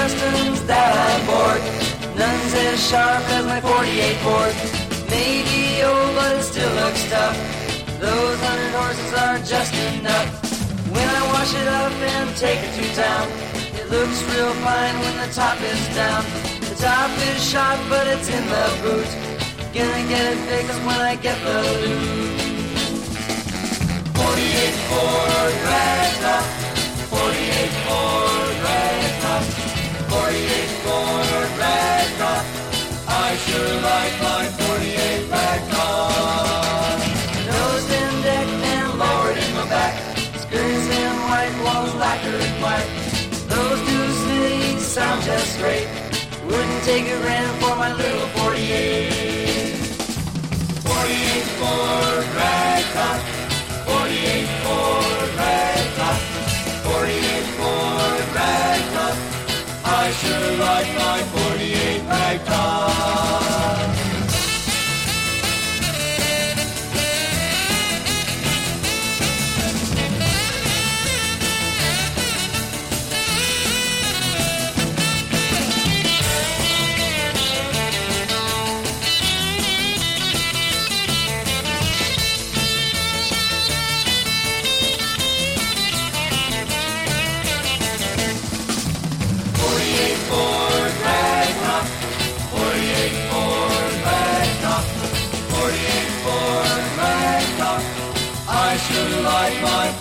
customs that I'm bored. None's as sharp as my 48 Ford. Maybe old, but it still looks tough. Those 100 horses are just enough. When I wash it up and take it to town, it looks real fine when the top is down. The top is shot, but it's in the boot. Gonna get it fixed when I get the loot. 48 Ford ragtop, 48 Ford ragtop, 48 Ford ragtop. I sure like my 48 ragtop. Nosed and decked and lowered in the back, skirts in white, walls lacquered white. Those new cities sound just great. Wouldn't take a grand for my little 48. 48 Ford ragtop, 48 Ford ragtop, 48 Ford ragtop. I sure like my 48 ragtop. I sure like my